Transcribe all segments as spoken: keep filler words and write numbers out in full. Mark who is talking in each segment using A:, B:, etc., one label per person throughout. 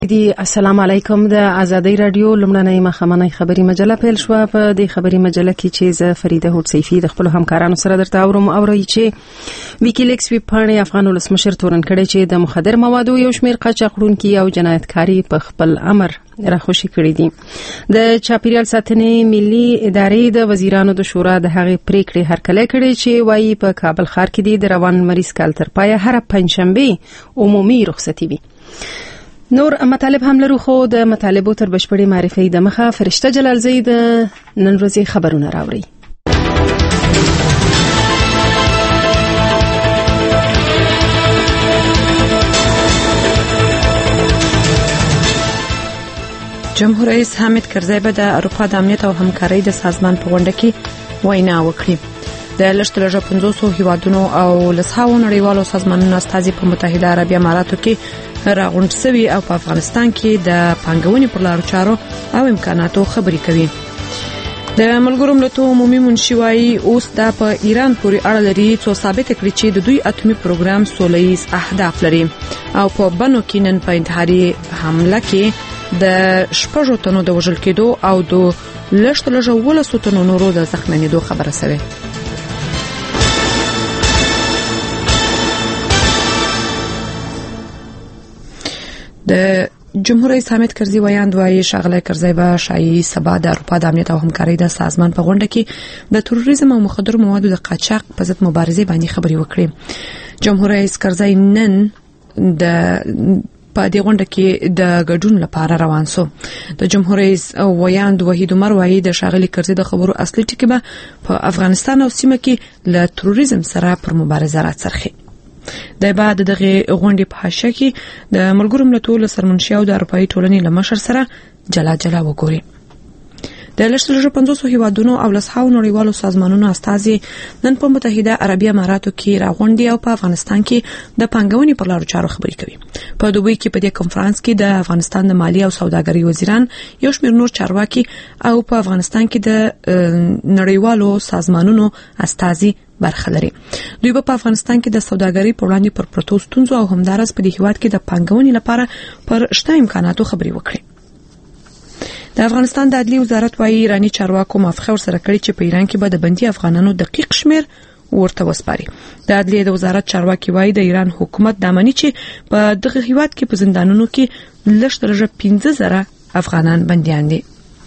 A: دی السلام علیکم. د آزادۍ رادیو لمړنۍ مخامنۍ خبري مجله پیل شو. په دې خبري مجله کې چې ز فریده هوډسیفي د خپل همکارانو سره درته اورم اوري چې ویکیلیکس ویبپاڼې افغان ولسمشر تورن کړي چې د مخدر موادو یو شمېر قاچاقړونکي او جنایتکاري په خپل امر راخوشي کړي دي. د چاپیریال ساتنې ملي ادارې د وزیرانو د شورا د هغې پریکړې هرکلی کړي چې وایي په کابل ښار کې د روان مریض کال تر پایه هر پنځشنبه عمومي رخصتي وي. نور مطالب هم لرو، خو د مطالبو تر بشپړې معرفي د مخه فرشته جلالزی د نن ورځې خبرونه راوړي.
B: جمهور رئیس حامد کرزی به د اروپا د امنیت او همکارۍ د سازمان په غونډه کې وینا وکړي. د لشتلجه پنځوسو هیوادونو او لسهاو نړیوالو سازمانونو استازي په متحده عربي اماراتو کې راغونډ شوي او په افغانستان کې د پانګونې پر لارو چارو او امکاناتو خبرې کوي. د ملګرو ملتونو عمومي منشي وايي اوس دا په ایران پورې اړه لري څو ثابت کړي چې د دوی اتومي پروګرام سولهییز اهداف لري او په بنو کې نن په انتحاري حمله کې د شپږو تنو د وژل کېدو او د لشتلجه ولسو تنو نورو د زخمېدو خبره شوه. د جمهور رئیس حامد کرزی ویاند وايي ښاغلی کرزی به شایي سبا د اروپا د امنیت او همکارۍ د سازمان په غونډه کې د تروریزم او مخدر موادو د قاچاق په ضد مبارزې باندې خبرې وکړي. جمهور رئیس کرزی نن د په دې غونډه کې د ګډون لپاره روان شو. د جمهور رئیس ویاند وحید عمر وايي د ښاغلي کرزی د خبرو اصلي ټکی به په افغانستان او سیمه کې له تروریزم سره پر مبارزه راڅرخي. د بعد دغه غونډې په حاشیه کې د ملګرو ملتونو سرمنشي او د اروپאי ټولنې لمشر سره جلا جلا وګوري. د لشتلجه پنځوسو هیوادونو او لسهاو نړیوالو سازمانونو استازي نن په متحده عربي اماراتو کې راغونډي او په افغانستان کې د پانګونې پر لارو چارو خبرې کوي. په دوبۍ کې په دې کنفرانس کې د افغانستان د مالی او سوداګرۍ وزیران، یو شمېر نور چارواکي او په افغانستان کې د نړیوالو سازمانونو استازي برخه لري. دوی په افغانستان کې د سوداګرۍ په وړاندې پر پروتو ستونزو او همدارس په دې هیواد کې د پانګونې لپاره پر شته امکاناتو خبرې وکړي. د افغانستان د عدلي وزارت وايي ایرانی چارواکو موافقه ورسره کړې چې په ایران کې به د بندي افغانانو دقیق شمیر ورته وسپاري. د عدلي د وزارت چارواکي وايي د ایران حکومت د امني چې په دغه هیواد کې په زندانونو کې لشتلجه پنځه زره افغانان بنديان دي.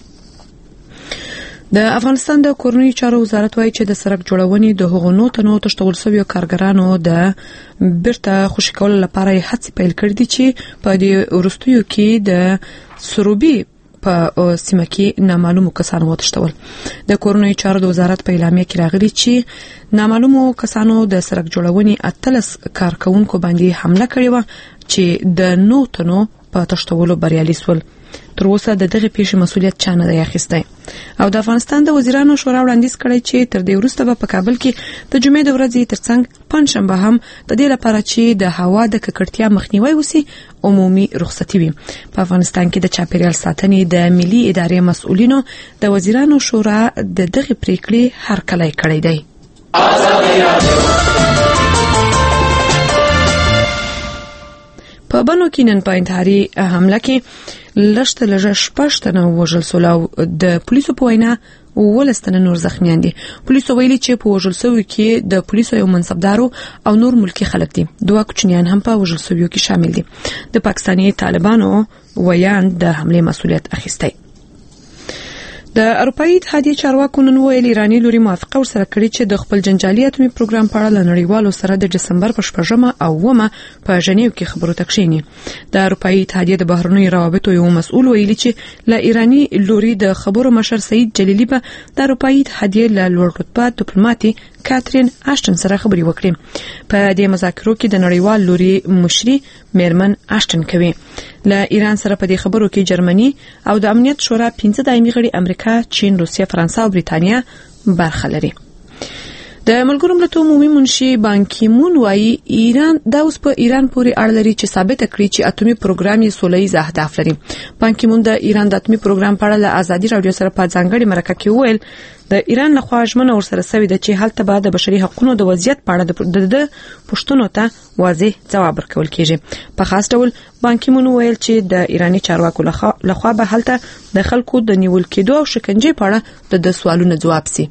B: د افغانستان د کورنیو چارو وزارت وايي چې د سړک جوړونې د هغو نو تنو تشتول شویو کارګرانو د بیرته خوشی کولو لپاره هڅې پیل کړې دي چې په دې ورستیو کې د سروبي په سیمه کې نامعلومو کسانو وتښتول. د کورنیو چارو د وزارت په اعلامیه کې راغلي چې نامعلومو کسانو د سړک جوړونې اتلس کارکونکو باندې حمله کړې و چې د نو تنو په تشتولو بریالي شول. تر اوسه د دغه پیښې مسؤلیت چا نه دی اخیستی او د افغانستان د وزیرانو شورا وړاندیز کړی چې تر دې وروسته به په کابل کې د جمعې د ورځې ترڅنګ پنځشنبه هم د دې لپاره چې د هوا د ککړتیا مخنیوي وسی عمومي رخصتي وي. په افغانستان کې د چاپیریال ساتنې د ملي ادارې مسؤلینو د وزیرانو شورا د دغه پریکړې هرکلی کړی دی. په بنو کې نن په انتحاري حمله کې لشتلجه شپږ تنه وژل شول او د پولیسو په وینا ولس تنه نور زخمیان دي. پولیسو ویلي چې په وژل شویو کې د پولیسو یو منصبدارو او نور ملکی خلک دي. دوه کوچنیان هم په وژل شویو کې شامل دي. د پاکستاني طالبانو ویاند د حمله مسؤلیت اخیستی. د اروپאי اتحادیې چارواکو نن ویلي ایرانی لوري موافقه ورسره کړې چې د خپل جنجالي اتومي پروګرام په اړه نړیوالو سره د دسمبر په شپږمه او اومه په ژنیو کې خبرو تکشینی. د اروپאי اتحادیې د بهرنیو روابطو یو مسؤل ویلي چې ل ایرانی لوري د خبرو مشر سعید جلیلی په د اروپאי اتحادیې له لوړ رتبه ډیپلوماټي کاترین آشټن سره خبرې وکړې. په دې مذاکرو کې د نړیوال لوري مشري میرمن آشټن کوي. له ایران سره په دې خبرو کې جرمني او د امنیت شورا پنځه دایمي غړي امریکا، چین، روسیه، فرانسه او بریتانیا برخه لري. د ملګرو ملتونو عمومي منشي بان کی مون وايي ایران دا اوس په ایران پورې اړه لري چې ثابت کړي چې اتومي پروګرام یې سولهییز اهداف لري. بان کی مون د ایران د اتومي پروګرام په اړه له ازادي رادیو سره په ځانګړي مرکه کې وویل د ایران له خوا ژمنه ورسره شوې ده چې هلته به د بشري حقوقو د وضعیت په اړه د پښتنو ته واضح ځواب ورکول کیږي. په خاص ډول بان کی مون ویل چې د ایرانی چارواکو له خوا به هلته د خلکو د نیول کېدو او شکنجې په اړه د سوالونو جواب سي.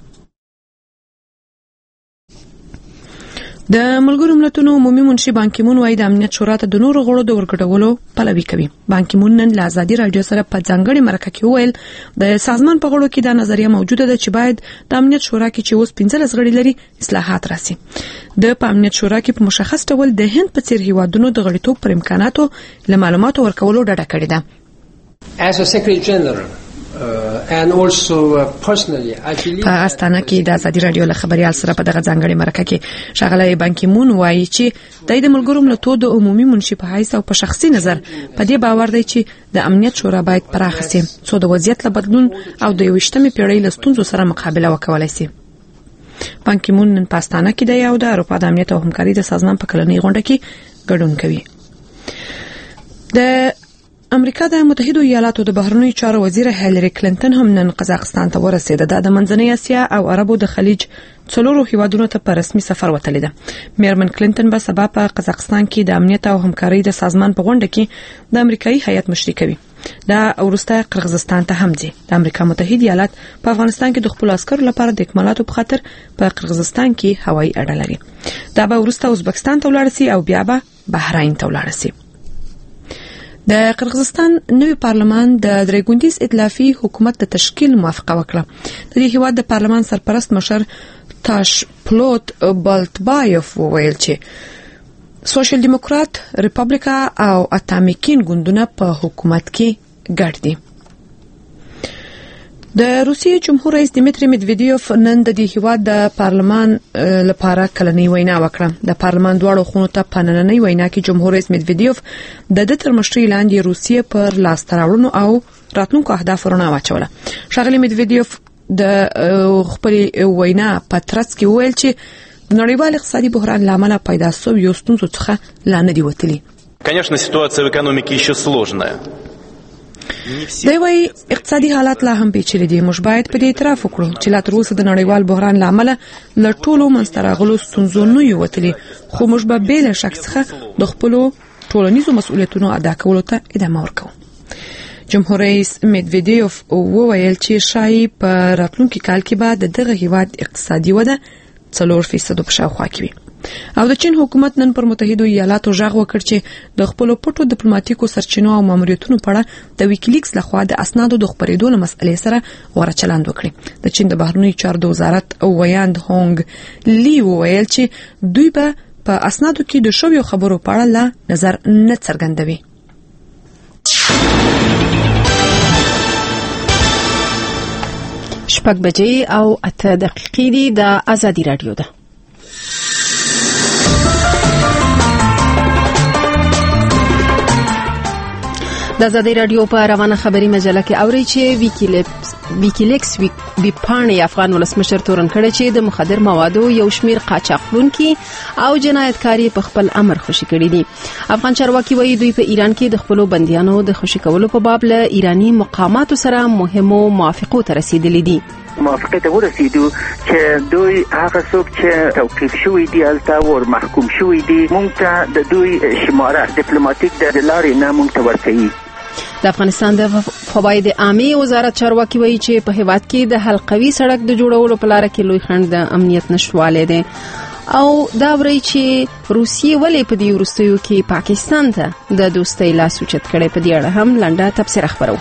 B: د ملګرو ملتونو عمومي منشي بان کی مون وايي د امنیت شورا ته د نورو غړو د ورګډولو پلوي کوي. بان کی مون نن له ازادي رادیو سره په ځانګړي مرکه کې وویل د سازمان په غړو کې دا نظریه موجوده ده چې باید د امنیت شورا کې چې اوس پنځلس غړي لري اصلاحات راسي. د امنیت شورا کې په مشخص ډول د هند په څیر هیوادونو د غړیتوب پر امکاناتو له معلوماتو ورکولو ډډه کړې ده.
C: As a Secretary General Uh, and also uh, personally I believe
B: په استانه کې د ازادي رادیو له خبريال سره په دغه ځانګړي مرکه کې شغله بان کی مون وایي چې د ملګرو ملتونو د عمومي منشي په حیث او په شخصي نظر په دې باور دی چې د امنیت شورا باید پراخ شي څو د وضعیت له بدلون او د یوشتمې پیړۍ له ستونزو سره مقابله وکولای شي. بان کی مون نن په استانه کې د یو د اروپا د امنیت او همکاري د سازمان په کلنۍ غونډه کې ګډون کوي. د امریکا د متحده ایالاتو د بهرنیو چارو وزیر هیلری کلینټن هم نن قزاقستان ته ورسېده. د منځنۍ اسیا او عربو د خلیج څلورو هیوادونو ته په رسمي سفر وتلی ده. میرمن کلینټن به سبا په قزاقستان کې د امنیت او همکاري د سازمان په غونډه کې د امریکایي هیئت مشري کوي. دا وروسته قرغیزستان ته هم ځي. د امریکا متحده ایالات په افغانستان کې د خپل عسکرو لپاره د اکمالاتو په خاطر په قرغیزستان کې هوایي اډه لري. دا به وروسته ازبکستان ته ولاړ شي او بیا به بحرین ته ولاړ شي. د قرغیزستان نوی پارلمان د درېګوندیز ائتلافي حکومت د تشکیل موافقه وکړه. د دې هیواد د پارلمان سرپرست مشر تاشپلوت بالتبایف وویل چې سوشل دیموکرات، ریپابلیکا او اتامیکین ګوندونه په حکومت کې ګډ دي. د روسیې جمهور رئیس دیمیتری میدویدیوف نن د دې هیواد د پارلمان لپاره کلنۍ وینا وکړه. د پارلمان دواړو خونو ته په نننۍ وینا کې جمهور رئیس میدویدیوف د د تر مشرۍ لاندې روسیې پر لاس تراوړنو او راتلونکو اهدافو رڼا واچوله. ښاغلی میدویدیوف د خپل وینا په ترڅ کې وویل چې د نړیوال اقتصادي بحران لامل پیدا شویو ستونزو څخه لا نه دي وتلي.
D: Конечно, ситуация в экономике еще сложная.
B: دی وایي اقتصادي حالات لا هم پیچلي دي. موږ باید په دې اعتراف وکړو چې لا تر اوسه د نړیوال بحران لامل له ټولو منځته راغلو ستونزو نه یو وتلي، خو موږ به بې له شک څخه د خپلو ټولنیزو مسؤلیتونو ادا کولو ته ادامه ورکوو. جمهور رئیس میدویدیوف وویل چې شایي په راتلونکي کال کې به د دغه هیواد اقتصادي وده څلور فیصد په شاوخوا کې وي. او د چین حکومت نن پر متحده ایالاتو ژغ وکړ چې د خپل پټو ډیپلوماټیکو سرچینو او ماموریتونو په اړه د ویکیلیکس لخوا د اسنادو د خپرېدو له مسئلې سره غوړه چلند وکړي. د چین د بهرنیو چارو د وزارت او ویاند هونګ لی وویل چې دوی به په اسنادو کې د شویو خبرو په اړه لا نظر نه څرګندوي.
A: شپږ بجې او اته دقیقې دي. د ازادي رادیو ده. د ازادي رادیو په روانه خبري مجله کې اوري چې ویکیلیکس ویکیلیکس ویپاڼې افغان ولسمشر تورن کړي چې د مخدر موادو یو شمیر قاچاقونکي او جنایتکاري په خپل امر خوشي کړي دي. افغان چارواکي وایي دوی په ایران کې د خپل بنديانو د خوشي کولو په باب له ایرانی مقاماتو سره مهمو موافقو ته رسیدلي دي.
E: موافقه ته ورسیدو چې دوی هغه څوک چې توقیف شوی دی البته ور محکوم شوی دی مونږ ته د دوی شماره ډیپلوماټیک د لارې نه مونږ ته ورکوي.
A: د افغانستان د فواید عامه وزارت چارواکي وایي چې په هیواد کې د حلقوي سړک د جوړولو په لار کې لوی خنډ د امنیت نشواله دی او دا وري چې روسیې ولې په دې ورستیو کې پاکستان ته د دوستۍ لاس اوچت کړي. په دې اړه هم لنډه تبصره خبرو.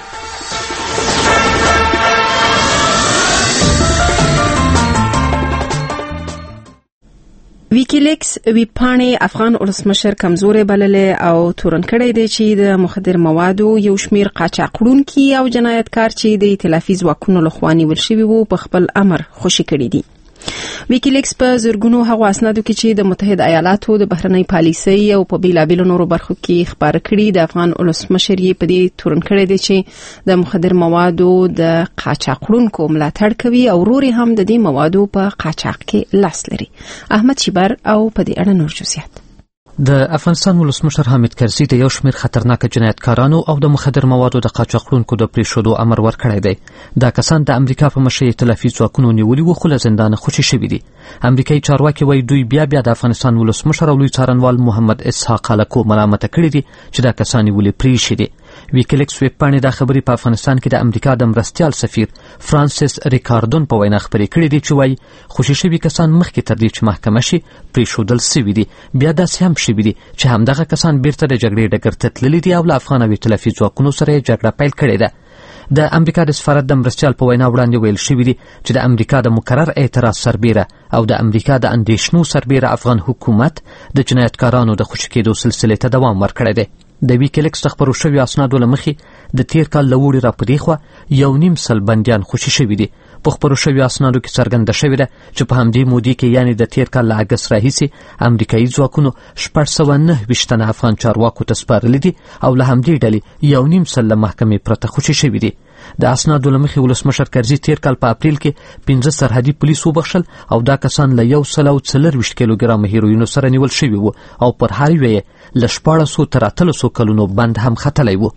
A: ویکیلیکس ویپاڼې افغان ولسمشر کمزورې بللې او تورن کړی دی چې د مخدر موادو یو شمیر قاچاقونکي او جنایتکار چې د ائتلافي ځواکونو لخوا نیول شوي وو په خپل امر خوشي کړي دي. ویکیلیکس په زرګونو هغو اسنادو کې چې د متحده ایالاتو د بهرنۍ پالیسۍ او په بیلابیلو نورو برخو کې خبره کړي د افغان ولسمشر یې په دې تورن کړی دی چې د مخدر موادو د قاچاقونکو ملاتړ کوي او ورور هم د دې موادو په قاچاق کې لاس لري. احمد شیبر او په دې اړه نور جزئیات.
F: د افغانستان ولسمشر حامد کرزي د یو شمېر خطرناک جنایتکارانو او د مخدر موادو د قاچاقونکو د پریښودو امر ورکړی دی. دا کسان د امریکا په مشرۍ ائتلافي ځواکونو نیولي وو خو له زندانه خوشي شوي دي. امریکایي چارواکي وایي دوی بیا بیا د افغانستان ولسمشر او لوی څارنوال محمد اسحاق هلکو ملامته کړي دي چې دا کسان ولې پریښي دي. ویکیلیکس ویبپاڼې دا خبرې په افغانستان کې د امریکا د مرستیال سفیر فرانسیس ریکاردون په وینا خبرې کړې دي چې وایي خوشي شوي کسان مخکې تر دې چې محکمه شي پریښودل سوي دي. بیا داسې هم شوي دي چې همدغه کسان بیرته د جګړې ډګر ته تللي دي او له افغان او ائتلافي ځواکونو سره یې جګړه پیل کړې ده. د امریکا د سفارت د مرستیال په وینا وړاندې ویل شوي دي چې د امریکا د مقرر اعتراض سربیره او د امریکا د اندېښنو سربیره افغان حکومت د جنایتکارانو د خوشي کېدو سلسلې ته دوام ورکړی دی. د ویکیلیکس د خپرو شویو اسنادو له مخې د تیر کال له وړي را پدې خوا یو نیم سل بندیان خوشي شوي دي. په خپرو شویو اسنادو کې څرګنده شوې ده چې په همدې مودې کې یعنې د تیر کال له اګست راهیسې امریکایي ځواکونو شپږ سوه نهه ویشت تنه افغان چارواکو ته سپارلي دي او له همدې ډلې یو نیم سل له محکمې پرته خوشي شوي دي. د اسنادو له مخې ولسمشر کرزي تیر کال په اپریل کې پنځه سرحدي پولیس وبخښل او دا کسان له یو سل او څلرویشت کیلوګرامه هیروینو سره نیول شوي وو او پر هر یوه یې له شپاړسو تر اتلسو کلونو بند هم ختلی وو.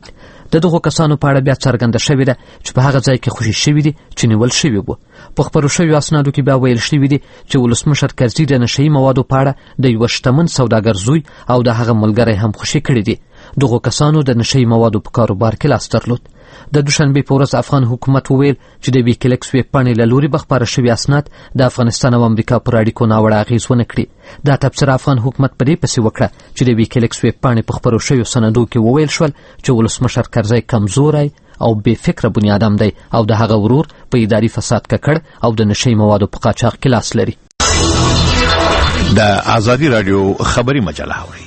F: د دغو کسانو په اړه بیا څرګنده شوې ده چې په هغه ځای کې خوشي شوي دي چې نیول شوي وو. په خپرو شویو اسنادو کې بیا ویل شوي دي چې ولسمشر کرزي د نشهیي موادو په اړه د یوه شتمن سوداګر زوی او د هغه ملګری هم خوشي کړي دي. دغو کسانو د نشهیي موادو په کاروبار کې لاس درلود. د دوشنبې په ورځ افغان حکومت وویل چې د ویکیلیکس ویبپاڼې له لوري به خپاره شوي اسناد د افغانستان او امریکا پر اړیکو ناوړه اغېز ونه کړي. دا تبصره افغان حکومت په دې پسې وکړه چې د ویکیلیکس ویبپاڼې په خپرو شویو سندو کې وویل شول چې ولسمشر کرزی کمزوری او بې فکره بنیادم دی او د هغه ورور په اداري فساد ککړ او د نشهیي موادو په قاچاق کې لاس لري.
G: د آزادي رادیو خبري مجله اوري.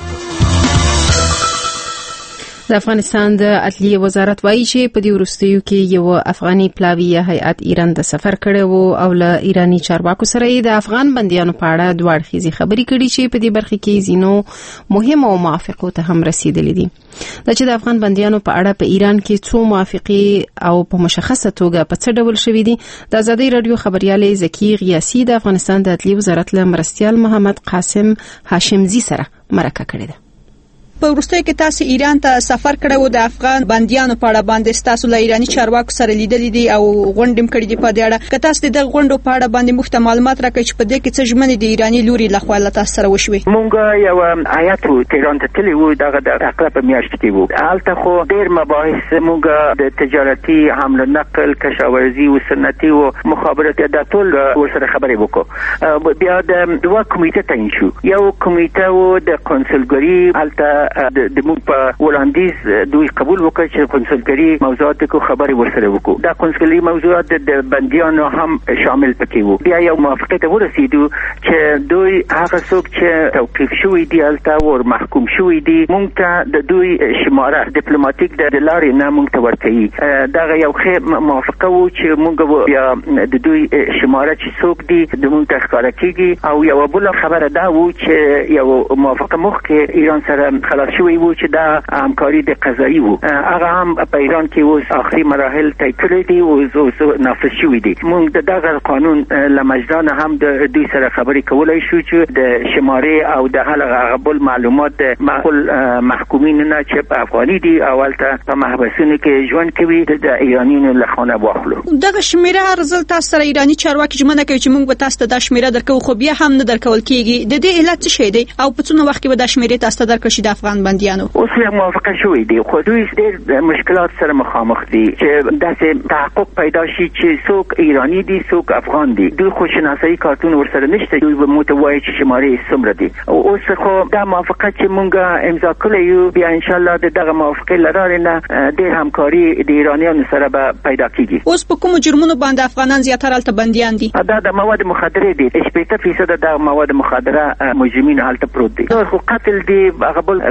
A: د افغانستان د عدلیې وزارت وایي چې په دې وروستیو کې یو افغاني پلاویه هیئت ایران ته سفر کړی وو او له ایرانی چارواکو سره یې د افغان بندیانو په اړه دوه اړخیزې خبرې کړي چې په دې برخه کې ځینو مهمو موافقو ته هم رسیدلې دي. دا چې د افغان بندیانو په اړه په ایران کې څو موافقې او په مشخصه توګه په څه ډول شوي دي، د آزادۍ رادیو خبريال زکی غیاسی د افغانستان د عدلیې وزارت له مرستیال محمد قاسم هاشمزي سره مرکه کړې ده.
H: په وروستیو کې تاسو ایران ته سفر کړی و، د افغان بندیانو په اړه باندې تاسو له ایرانی چارواکو سره لیدلې دي او غونډې کړې دي. په دې اړه که تاسو د غونډو په اړه باندې مفته معلومات راکړئ چې په دې کې څه ژمنې د ایرانی لوري لخوا له تاسو سره وشوي.
E: مونږ یو هیئت و تهران ته تللی وو، دغه د اقرب میاشت کې وو. هلته خو ډېر مباحث مونږ د تجارتي حمل نقل، کشاورزي او صنعتي او مخابراتي د ټول ورسره خبرې وکړو. بیا د دوه کمیټه تعیین شو. یو کمیټه و د قونسلګري، هلته د مو په وړاندیز دوی قبول وکړ چې قونسلګري موضوعات کو خبرې ورسره وکړو. دا قونسلګري موضوعات د بندیانو هم شامل پکې وو. بیا یو موافقه ته ورسېدو چې دوی هغه څوک چې توقیف شوي دي هلته ور محکوم شوي دي مونږ ته د دوی شماره ډیپلوماټیک د لارې نه مونږ ته ورکوي. دغه یو ښه موافقه وو چې مونږ بیا د دوی شماره چې څوک دي د مونږ ته ښکاره کېږي. او یو بله خبره دا وو چې یو موافقه مخکې ایران سره خلاص شوی وو چې دا همکاري د قضایي وو، هغه هم په ایران کې اوس آخري مراحل طی کړي دي او اوس نافذ شوي دي. موږ د دغه قانون له مجدان هم د دوی سره خبرې کولای شو چې د شمارې او د هغه بل معلومات د معقول محکومین نه چې په افغاني دي او هلته په محبسونو کې ژوند کوي د ایرانیانو له خانه واخلو.
H: دغه شمیره هر ځل تاسو سره ایرانی چارواکي ژمنه کوي چې موږ به تاسو ته دا شمیره درکو، خو بیا هم نه درکول کیږي. د دې علت څه شی دی او په څونه وخت کې به دا شمیره تاسو ته درکړي د افغان بندیانو؟
E: اوس یې موافقه شوې دي خو دوی ډېر مشکلات سره مخامخ دي چې داسې تحقق پیدا شي چې څوک ایرانی دي څوک افغان دي. دوی خو شناسایي کارتون ورسره نشته، دوی به موږ ته وایي چې شمارې څومره دي. اوس خو دا موافقه چې موږ امضا کړې یو، بیا انشاءالله د دغه موافقې له لارې نه ډېر همکاري د ایرانیانو سره به پیدا کیږي.
H: اوس په کومو جرمونو باندې افغانان زیاتره هلته بندیان دي؟
E: دا د مواد مخدره دي. شپېته فیصده د مواد مخدره مجرمین هلته پروت دي. خو قتل دي، هغه بل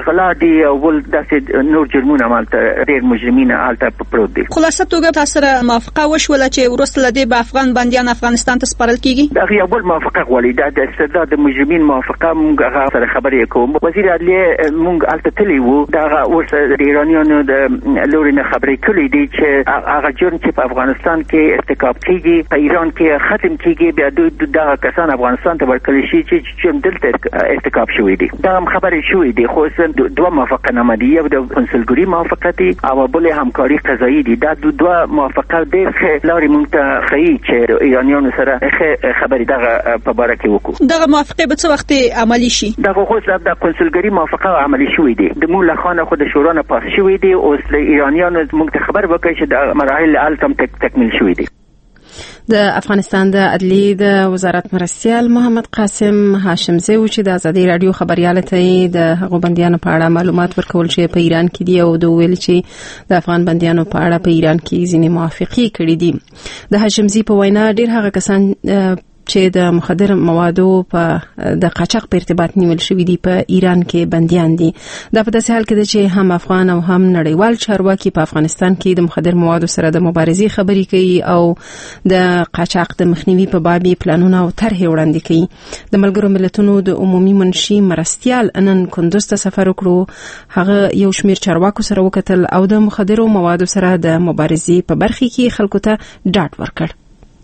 E: غلا دي او ول داسې نور جرمونه مالته ډېر مجرمین حالت پروت دي.
H: خلاصه توګه تاسو سره موافقه وشوله چې ورسته لدی به افغان بنديان افغانستان ته سپارل کیږي؟
E: دا یو بل موافقه غواړي دا د استرداد مجرمین موافقه موږ سره خبرې کوم. وزیر عدلیه موږ الته تللی وو دا اوس د ایرانیانو د لوري نه خبرې کړې دي چې هغه جرم چې په افغانستان کې ارتکاب کیږي په ایران کې ختم کیږي بیا دوی دغه کسان افغانستان ته ورکړل شي چې چې دلته ارتکاب شوی دي. دا هم خبرې شوې دي خو دوه موافقه نامه دي یو د کنسولګری موافقه دي او بل همکاري قضایي دي. دا دوه موافقه ډېر ښه لارې موږ ته ښیي چې ایرانیانو سره ښه خبرې دغه په باره کې وکړو.
H: دغه موافقه به څه وخت عملي شي؟
E: دغه خو د کنسولګری موافقه عملي شوې دي د موږ له خوا خو د شورا نه پاس شوې دي. اوس له ایرانیانو موږ ته خبر وکړي چې د مراحل التم تکمیل شوې دي.
A: د افغانستان د عدلیې د وزارت مرستیال محمد قاسم هاشمزی و چې د ازادي رادیو خبريال ته د هغو بنديانو په اړه معلومات ورکول چې په ایران کې دي او د ویل چې د افغان بنديانو په اړه په ایران کې ځینې موافقې کړې دي. د هاشمزی په وینا ډېر هغه کسان چې د مخدر موادو په د قاچاق په ارتباط نیول شوی دي په ایران کې بنديان دي. دا په داسې حال کې ده چې هم افغان او هم نړیوال چارواکي په افغانستان کې د مخدر موادو سره د مبارزې خبرې کوي او د قاچاق د مخنیوي په باب پلانونه او طرحې وړاندې کوي. د ملګرو ملتونو د عمومي منشي مرستیال نن کندوز ته سفر وکړو. هغه یو شمېر چارواکو سره وکتل او د مخدر موادو سره د مبارزې په برخه کې خلکو ته ډاډ ورکړ.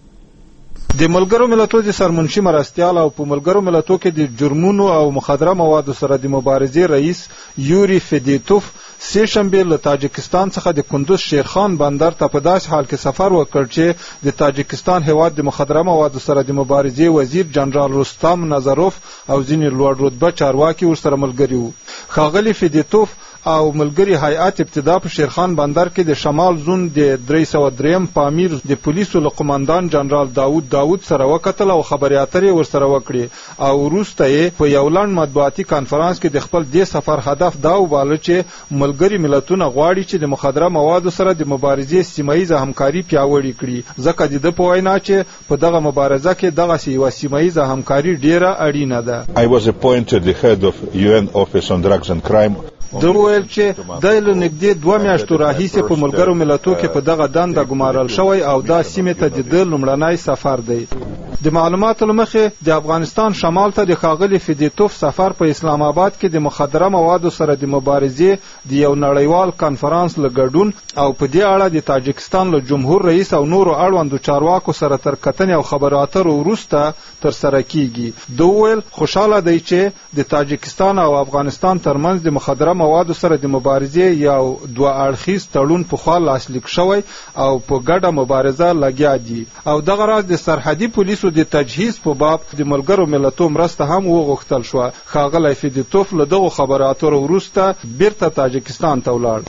I: د ملګرو ملتونو د سرمنشي مرستیال او په ملګرو ملتونو کې د جرمونو او مخدره موادو سره د مبارزې رئیس یوري فدیتوف سه شنبه له تاجکستان څخه د کندوز شیرخان بندر ته په داسې حال کې سفر وکړ چې د تاجکستان هیواد د مخدره موادو سره د مبارزې وزیر جنرال رستم نظروف او ځینې لوړ رتبه چارواکي ورسره ملګري وو. ښاغلي فدیتوف او ملګری هیئات ابتدا په شیرخان بندر کې د شمال زون د درې سوه دریم پامیر د پولیسو له قومندان جنرال داود داود سره وکتل او خبرې اترې ورسره وکړې او وروسته یې په یو لنډ مطبوعاتي کانفرانس کې د خپل دې سفر هدف دا وباله چې ملګري ملتونه غواړي چې د مخدره موادو سره د مبارزې سیمه‌ییزه همکاري پیاوړې کړي ځکه د ده په وینا چې په دغه مبارزه کې دغسې یوه سیمه‌ییزه همکاري ډیره اړینه ده.
G: I was appointed the head of U N Office on Drugs and Crime.
I: د ویل چې د له نږدې دوه میاشتو راهیسې په ملګرو ملتونو کې په دغه دنده ګمارل شوی او دا سیمې ته د ده لومړنی سفر دی. د معلوماتو له مخې د افغانستان شمال ته د ښاغلي فدیتوف سفر په اسلام آباد کې د مخدره موادو سره د مبارزې د یو نړیوال کانفرانس له ګډون او په دې اړه د تاجکستان له جمهور رئیس او نورو اړوندو چارواکو سره تر کتنې او خبرو اترو وروسته ترسره کیږي. د ویل خوشاله دی چې د تاجکستان او افغانستان ترمنځ د مخدره موادو سره د مبارزې یو دوه اړخیز تړون پخوا لاسلیک شوی او په ګډه مبارزه لګیا دي او دغه راز د سرحدي پولیسو د تجهیز په باب د ملګرو ملتونو مرسته هم وغوښتل شوه. ښاغلی فدیتوف له دغو خبرو اترو وروسته بیرته تاجکستان ته ولاړ.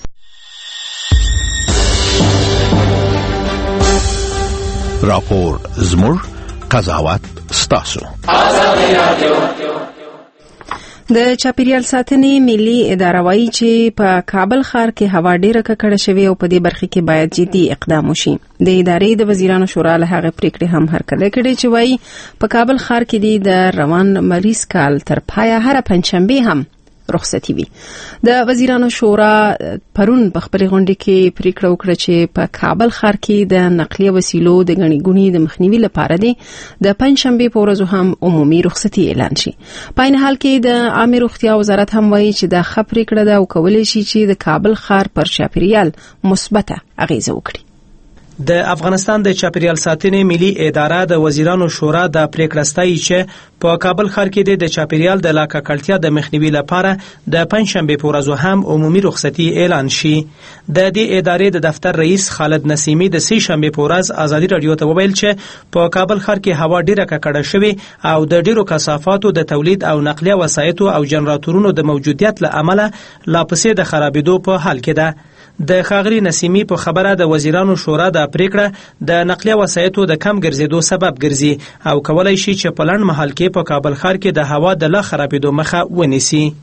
G: راپور زموږ قضاوت ستاسو.
A: د چاپیریال ساتنې ملي اداره وایي چې په کابل ښار کې هوا ډیره ککړه شوې او په دې برخه کې باید جدي اقدام وشي. د ادارې د وزیرانو شورا له هغه پریکړې هم هرکلی کړې چې وایي په کابل ښار کې د روان مریض کال تر پایه هر پنځشنبه هم رخصتي وي. د وزیرانو شورا پرون په خپل غونډه کې پریکړه وکړه چې په کابل ښار کې د نقلیه وسیلو د غني ګونی د مخنیوي لپاره دی د پنځشنبه په ورځ هم عمومي رخصتي اعلان شي. په این حال کې د عامه روغتیا وزارت هم وایي چې د خبرې کړه دا او کولای شي چې د کابل ښار پر چاپیریال مثبته اغیزه وکړي.
J: د افغانستان د چاپیریال ساتنې ملي اداره د وزیرانو شورا د پریکړه ستایي چې په کابل ښار کې د چاپیریال د لا ککړتیا د مخنیوي لپاره د پنځشنبه په ورځ هم عمومي رخصتي اعلان شي. د دې ادارې د دفتر رئیس خالد نسیمی د سه شنبه په ورځ ازادي رادیو ته وویل چې په کابل ښار کې هوا ډیره ککړه شوې او د ډیرو کثافاتو د تولید او نقلیه وسایطو او جنراتورونو د موجودیت له امله لا پسې د خرابېدو په حال کې ده. د ښاغلي نسیمی په خبره د وزیرانو شورا د پریکړه د نقلیه وسایطو د کم ګرځېدو سبب ګرځي او کولای شي چې په لنډ مهال کې په کابل ښار کې د هوا د لا خرابېدو مخه ونیسي.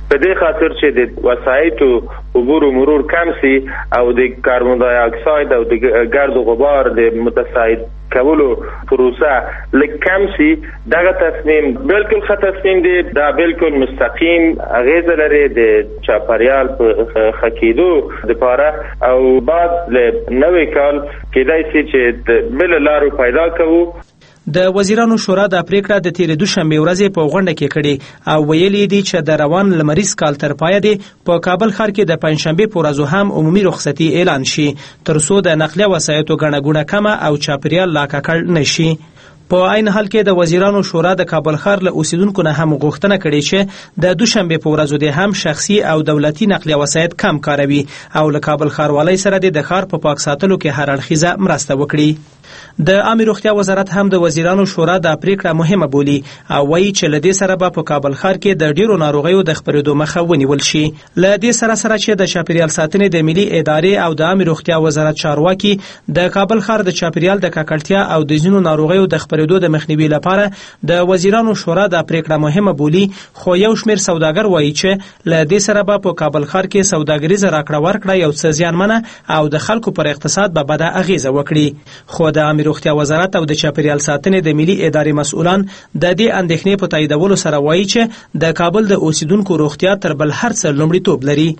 K: په دې خاطر چې د وسایطو عبور و مرور کم سي او د کاربن دای اکساید او د ګرد و غبار د متساعد کولو پروسه لږ کم سي. دغه تصمیم بالکل ښه تصمیم دی، دا بالکل مستقیم اغیزه لري د چاپیریال په ښه کېدو دپاره او بعد له نوي کال کېدای سي چې د بلې لارو پیدا کوو.
J: د وزیرانو شورا د پریکړه د تیرې دوشنبه ورځې په غونډه کې کړې او ویلي دي چې د روان لمریز کال تر پایه دی په کابل ښار کې د پنځشنبه په ورځ هم عمومي رخصتي اعلان شي ترڅو د نقلیه وسایطو ګڼه ګوڼه کمه او چاپیریال لا ککړ نشي. په عین حال کې د وزیرانو شورا د کابل ښار له اوسیدونکو نه هم غوښتنه کړې چې د دوشنبه په ورځ د هم شخصي او دولتي نقلیه وسایط کم کاروي او له کابل ښاروالۍ سره د ښار په پاک ساتلو کې هر اړخیزه مرسته وکړي. د عامه روغتیا وزارت هم د وزیرانو شورا د پریکړه مهمه بولي او وایي چې له دې سره به په کابل ښار کې د ډیرو ناروغیو د خپرېدو مخه ونیول شي. له دې سره سره چې د چاپیریال ساتنې د ملي ادارې او د عامه روغتیا وزارت چارواکي د کابل ښار د چاپیریال د ککړتیا او د ځینو ناروغیو د خپرېدو د مخنیوي لپاره د وزیرانو شورا د پریکړه مهمه بولي، خو یو شمېر سوداګر وایي چې له دې سره به په کابل ښار کې سوداګریزه راکړه ورکړه یو څه زیانمنه او د خلکو پر اقتصاد به بده اغیزه وکړي. خو د عامه روغتیا وزارت او د چاپیریال ساتنې د ملي ادارې مسؤلان د دې اندېښنې په تاییدولو سره وایي چې د کابل د اوسیدونکو روغتیا تر بل هر څه لومړیتوب لري.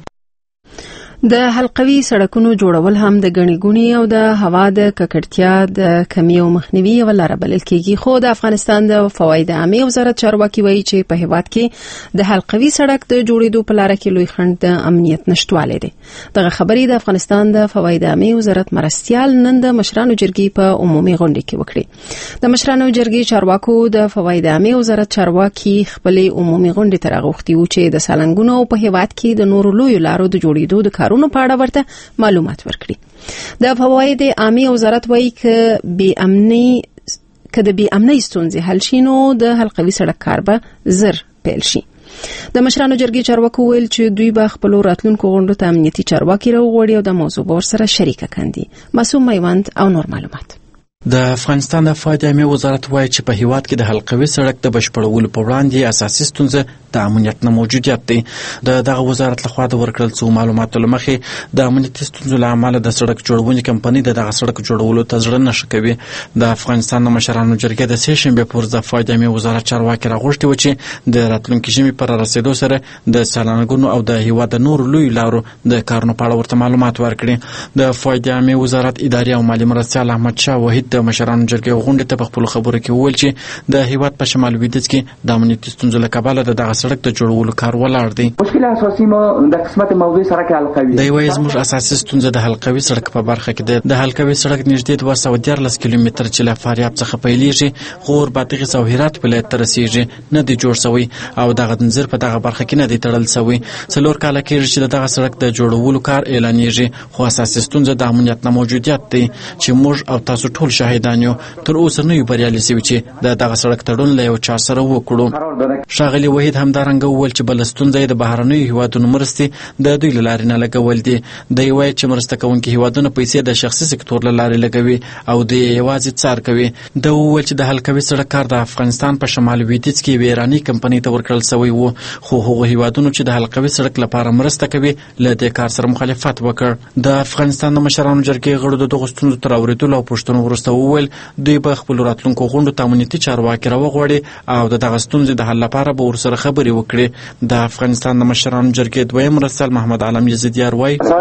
A: د حلقوي سړکونو جوړول هم د ګڼې ګوڼې او د هوا د ککړتیا د کمی او مخنیوي یوه لاره بلل کېږي. خو د افغانستان د فواید عامې وزارت چارواکي وایي چې په هېواد کې د حلقوي سړک د جوړېدو په لاره کې لوی خنډ د امنیت نشتوالی دی. دغه خبرې د افغانستان د فواید عامې وزارت مرستیال نن د مشرانو جرګې په عمومي غونډه کې وکړې. د مشرانو جرګې چارواکو د فواید عامې وزارت چارواکي خپلې عمومي غونډې ته راغوښتي وو چې د سالنګونو په هېواد کې د نورو لویو لارو د جوړېدو د کارونو په اړه ورته معلومات ورکړي. د فواید عامې وزارت وایي چې بې امني که د بې امنۍ ستونزې حل شي نو د حلقوي سړک کار به زر پیل شي. د مشرانو جرګې چارواکو ویل چې دوی به خپل راتلونکو غونډو ته امنیتي چارواکي راوغواړي او د موضوع به ورسره شریکه کاندي. معصوم میوند او نور معلومات.
L: د افغانستان د فواید عامې وزارت وایي چې په هیواد کې د حلقوي سړک د بشپړولو په وړاندې اساسي ستونزه د امنیت نه موجودیت دی. د دغه وزارت لخوا د ورکړل څو معلوماتو له مخې د امنیتي ستونزو له امله د سړک جوړونې کمپنۍ د دغه سړک جوړولو ته زړه نښه کوي. د افغانستان د مشرانو جرګې د سې شنبې په ورځ د فواید عامې وزارت چارواکي راغوښتي وو چې د راتلونکي ژمي پر رسېدو سره د سالنګونو او د هیواد د نورو لویو لارو د کارونو په اړه ورته معلومات ورکړي. د فواید عامې وزارت اداري او مالي مرستیال احمد شاه وحید د مشرانو جرګې غونډې ته په خپلو خبرو کې وویل چې د هیواد په شمال لویدیځ کې د امنیتي ستونزو له کبله د دغه سړک د جوړولو کار ولاړ دی.
M: مشکل اساسي ما د قسمت موضوع سړک حلقوي
L: دی وایي زموږ اساسي ستونزه د حلقوي سړک په برخه کې ده. د حلقوي سړک نږدې دوه سوه دیارلس کیلومتره چې له فاریاب څخه پیلیږي غور بادغیس او هرات ولایت ته رسیږي نه دی جوړ شوی او دغه ځنځیر په دغه برخه کې نه دی تړل شوی. څلور کاله کېږي چې دغه سړک د جوړولو کار اعلانېږي خو اساسي ستونزه د امنیت نه موجودیت دی چې موږ او تاسو ټول شاهدان یو. تر اوسه نه یو بریالي شوي چې د دغه سړک تړون له یو چا سره وکړو. ښاغلي وحید همدارنګه وویل چې بله ستونزه یې د بهرنیو هیوادونو مرستې د دوی له لارې نه لګول دي. دی وایي چې مرسته کوونکي هیوادونه پیسې د شخصي سکتور له لارې لګوي او دوی یې یوازې څار کوي. ده وویل چې د حلقوي سړک کار د افغانستان په شمال لویدیځ کې یوې ایراني کمپنۍ ته ورکړل شوی و خو هغو هیوادونو چې د حلقوي سړک لپاره مرسته کوي له دې کار سره مخالفت وکړ. د افغانستان د مشرانو جرګې غړو د دغو ستونزو تر اورېدلو او پوښتنو وروسته وویل دوی به خپلو راتلونکو غونډو ته امنیتي چارواکي راوغواړي او د دغه ستونزې د حل لپاره به ورسره خبرې وکړي. د افغانستان د مشرانو جرګې دویم مرستیال محمد علم یزدیار وایي د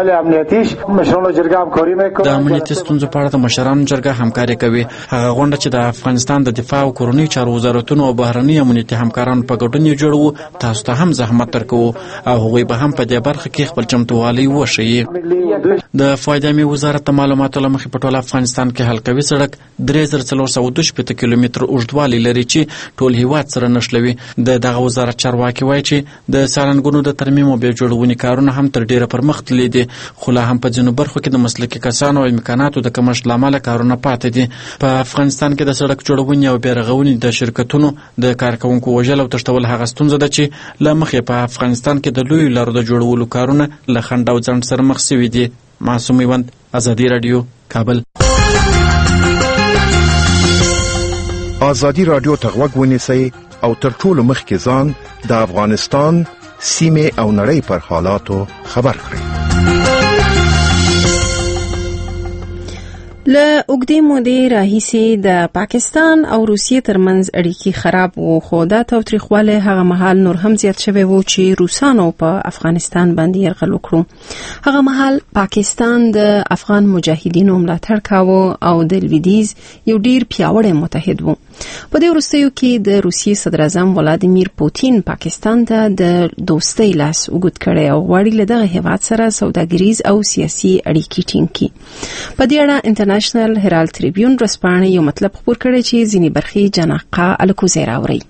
L: امنیتي ستونزو په اړه د مشرانو جرګه همکاري کوي. هغه غونډه چې د افغانستان د دفاع او کورنیو چارو وزارتونو او بهرني امنیتي همکارانو په ګډون یې جوړوو تاسو ته هم زحمت درکوو او هغوی به هم په دې برخه کې خپل چمتووالی وښیي. د فواید عامې وزارت د معلوماتو له مخې په ټول افغانستان کې حلقوي سړک درې زره څلور سوه دوه شپېته کیلومتره اوږدوالی لري چې ټول هیواد سره نښلوي. د دغه وزارت چارواکي وایي چې د سالنګونو د ترمیم او بیا جوړونې کارونه هم تر ډیره پرمخ تللي دي خو لا هم په ځینو برخو کې د مسلکي کسانو او امکاناتو د کمښت له امله کارونه پاتې دي. په افغانستان کې د سړک جوړونې او بیا رغونې د شرکتونو د کارکوونکو وژل او تښتول هغه ستونزه ده چې له مخې په افغانستان کې د لویو لارو د جوړولو کارونه له خنډ او ځنډ سره مخ شوي دي. معصوم میوند، ازادي راډیو، کابل.
G: ازادي راډیو ته غوږ ونیسئ او تر ټولو مخکې ځان د افغانستان سیمه او نړۍ پر حالاتو خبر کړي.
A: له اوږدې مودې راهیسې د پاکستان او روسیې ترمنځ اړیکې خراب وو، خو دا تاوتریخوالی هغه مهال نور هم زیات شوی وو چې روسانو په افغانستان باندې یرغل وکړو. هغه مهال پاکستان د افغان مجاهدینو ملاتړ کاوه او د لویدیځ یو ډیر پیاوړی متحد وو. په دې وروستیو کې د روسیې صدر اعظم ولادیمیر پوتین پاکستان ته د دوستۍ لاس اوږد کړی او غواړي له دغه هیواد سره سوداګریز او سیاسي اړیکې ټینګ کړي. په دې اړه انټرنیشنل هرالد ټریبیون ورځپاڼې یو مطلب خپور کړی چې ځینې برخې جناقه الکوزی راوړي.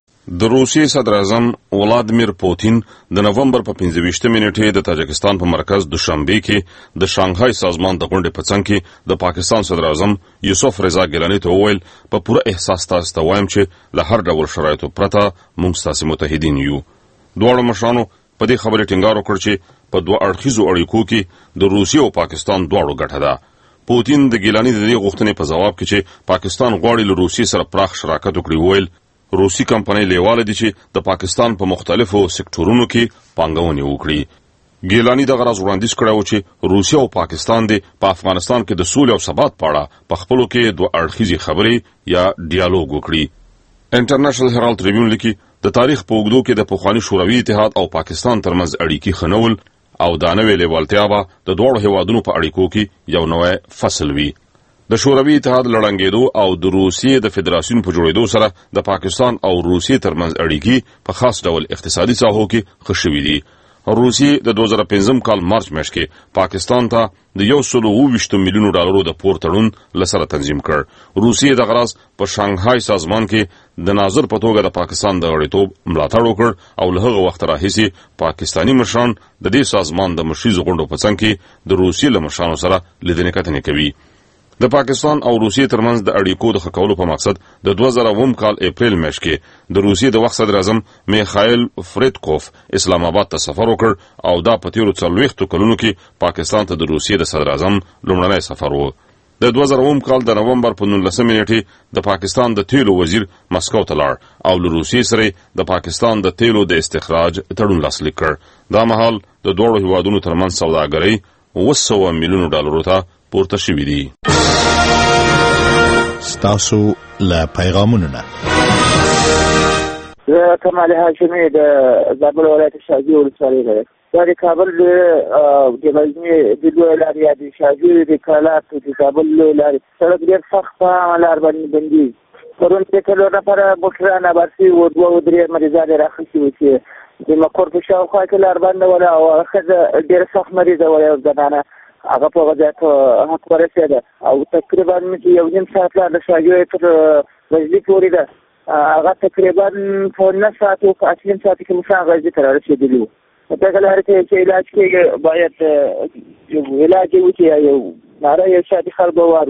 N: د روسیې صدر اعظم ولادیمیر پوتین د نومبر په پنځه ویشتمه نیټه د تاجکستان په مرکز دوشنبه کې د شانګهای سازمان د غونډې په څنګ کې د پاکستان صدر اعظم یوسف رضا ګیلانی ته وویل په پوره احساس تاسو ته وایم چې له هر ډول شرایطو پرته موږ ستاسو متحدین یو. دواړو مشرانو په دې خبرې ټینګار وکړ چې په دوه اړخیزو اړیکو کې د روسیې او پاکستان دواړو ګټه ده. پوتین د ګیلانی د دې غوښتنې په جواب کې چې پاکستان غواړي له روسیې سره پراخ شراکت وکړي وویل روسي کمپنۍ لیواله دي چې د پاکستان په مختلفو سکتورونو کې پانګونې وکړي. ګیلانی دغه راز وړاندیز کړی و چې روسیه او پاکستان د په افغانستان کې د سولې او ثبات په اړه په خپلو کې دوه اړخیزې خبرې یا ډیالوګ وکړي. انټرنیشنل هرالد ټریبیون لیکي د تاریخ په اوږدو کې د پخواني شوروي اتحاد او پاکستان ترمنځ اړیکې خنول او دا نوې لیوالتیا به د دوړو هیوادونو په اړیکو کې یو نوې فصل وي. د شوروي اتحاد لړنګېدو او د روسیې د فدراسیون په جوړېدو سره د پاکستان او روسیې ترمنځ اړیکې په خاص ډول اقتصادي ساحو کې ښه شوي دي. روسیې د دوه زره پنځم کال مارچ میاشت کې پاکستان ته د یو سل او اووه میلیونو ډالرو د پور تړون لسره تنظیم کړ. روسیې د غراض په شانګهای سازمان کې د ناظر په توګه د پاکستان د غړیتوب ملاتړ وکړ او له هغه وخت راهیسې پاکستانی مشران د دې سازمان د مشريزو غونډو په څنګ کې د روسیې له مشرانو سره لیدنې کتنې کوي. د پاکستان او روسیې ترمنځ د اړیکو د ښه کولو په مقصد د دوه زره اووه کال اپریل میاشت کې د روسیې د وخت صدر اعظم میخائیل فریدکوف اسلام آباد ته سفر وکړ او دا په تیرو څلوېښتو کلونو کې پاکستان ته د روسیې د صدر اعظم لومړنی سفر و. د دوه زره اووه کال د نومبر په نولسمه نیټه د پاکستان د تیلو وزیر مسکو ته لاړ او له روسیې سره د پاکستان د تیلو د استخراج تړون لاسلیک کړ. دا مهال د دوړو هیوادونو ترمنځ سوداګري اوه سوه میلیونو ډالرو ته پورته شوې دي.
G: ستاسو له پیغامونو نه
O: زه کمال هاشمي د زابل ولایت شاجوی ولسوالۍ نه دا د کابل د غزني د لوی لارې یا د شاجوی د کلات د کابل لوی لارې سړک ډېر سخت په لار باندې بندي پرون د کلو نفره موټرانه برسي و دوه و درې مریضان راخیستي وو چې د مقر په شاوخوا کې لار بنده وله او ښځه ډېره سخت مریضه وه یو زنانه هغه په غزیات حق ورسېده او تقریبا چې یو نیم ساعت لا د شاجوی تر غزني پورې ده هغه تقریبا په نه ساعت او په اته نیم ساعت کې موږ غزني ته رسېدلي وو. په دغه لارې کې چې علاج کېږي باید یو علاج وکړي یو ناره یو شادي خلک به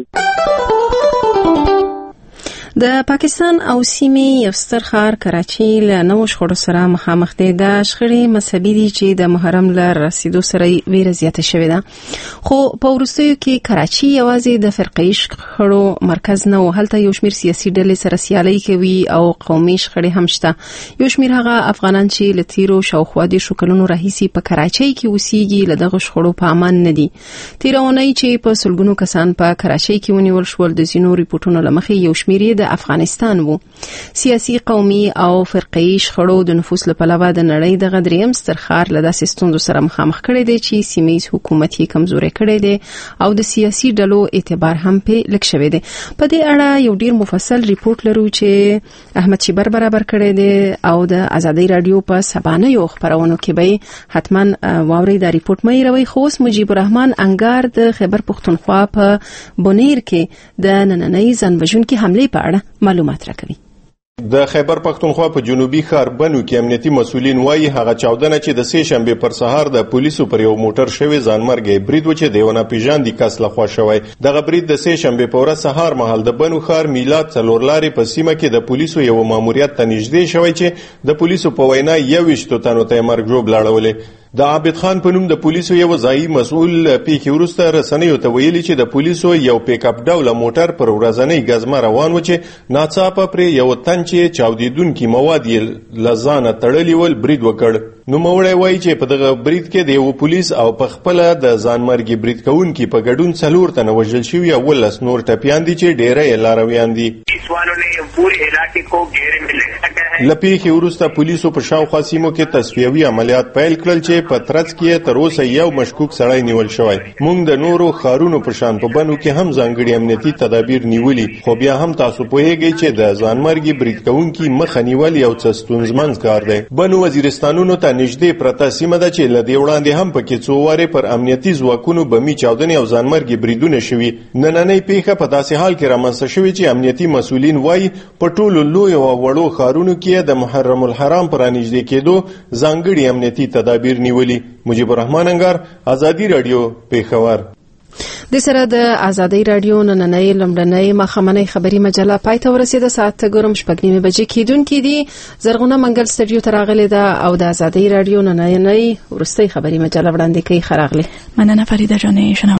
O: وارو.
A: د پاکستان او سیمې یو ستر ښار کراچي له نوو شخړو سره مخامخ دی. د شخړې مذهبي دي چې د محرم له رسیدو سره ویره زیاته شوې ده، خو په وروستیو کې کراچي یوازې د فرقه‌ایي شخړو مرکز نه و. هلته یو شمېر سیاسي ډلې سره سیالي کوي او قومي شخړې هم شته. یو شمېر هغه افغانان چې له تیرو شاوخوا دېرشو کلونو راهیسې په کراچۍ کې اوسېږي له دغه شخړو په امان نه دي. تېره اونۍ چې په سلګونو کسان په کراچۍ کې ونیول شول، د ځینو ریپورټونو له مخې یو شمېر د افغانستان وو. سیاسي، قومي او فرقه‌ایي شخړو د نفوس له پلوه د نړۍ دغه دریم ستر ښار له داسې ستونزو سره مخامخ کړی دی چې سیمه‌ییز حکومت یې کمزوری کړی دی او د سیاسي ډلو اعتبار هم پې لږ شوی دی. په دې اړه یو ډیر مفصل ریپورت لرو چې احمد شیبر برابر کړی دی او د ازادي رادیو په سبانیو خبرونو کې به حتما واوري دا ریپورت مې روي. خو اوس مجيب الرحمن انګار د خیبر پښتونخوا په بونیر کې د نننۍ ځانوژونکې حملې په اړه معلومات راکوي.
P: د خیبر پښتونخوا په جنوبي ښار بنو کې امنیتي مسولین وایي هغه چاودنه چې د سې شنبه پر سهار د پولیسو پر یو موټر شوی ځانمرګي برید و چې د یو ناپېژاندي کس لخوا شوی. دغه برید د سې شنبه په ورځ سهار مهال د بنو ښار میلاد څلورلارې په سیمه کې د پولیسو یو ماموریت ته نږدې شوی چې د پولیسو په وینا یوویشتو تنو ته مرګ ژوبل اړولې. د عابد خان په نوم د پولیسو یو ځایي مسؤل پیښې وروسته رسنیو ته ویلي چې د پولیسو یو پیک اپ ډوله موټر پر ورځنۍ ګزمه روان و چې ناڅاپه پرې یو تن چې چاودیدونکي مواد یې له ځانه تړلي ول برید وکړ. نو موري وایي چې په دغه برید کې د یو پولیس او په خپل د ځانمرګي برید کوونکي په ګډون څلور تنه وژل شوي او ولس نور ټپیان دي چې ډېری یې لارویان دي. لپیخي وروسته پولیسو په شاوخوا سیمو کې تصفیوي عملیات پیل کړل چې په ترڅ کې تر اوسه یو مشکوک سړی نیول شوی. موږ د نورو ښارونو په شان په بنو کې هم ځانګړي امنیتي تدابیر نیولي، خو بیا هم تاسو پوهیږئ چې د ځانمرګي برید کوونکي مخه نیول یو څه ستونزمن کار دی. بنو وزیرستانونو ته نږدې پرته سیمه ده چې له دې وړاندې هم پکې څو وارې پر امنیتي ځواکونو بمي چاودنې او ځانمرګي بریدونه شوي. نننۍ پیښه په داسې حال کې رامنځته شوې چې امنیتي مسؤلین وایي په ټولو لویو او وړو ښارونو کې د محرم الحرام پر نږدې کېدو ځانګړي امنیتي تدابیر نیولي. مجيب الرحمن انګار، آزادي رادیو، پیښور.
A: د سره د آزادي رادیو نننۍ لمړنۍ مخامنۍ خبري مجله پای ته ورسېده. ساعت ګورم شپږ نیمې بجې کېدونکې دي. زرغونه منګل سټډیو ته راغلې ده او د آزادي رادیو نننۍ ورستۍ خبري مجله وړاندې کوي. خراغلي
Q: مننه فریده جان.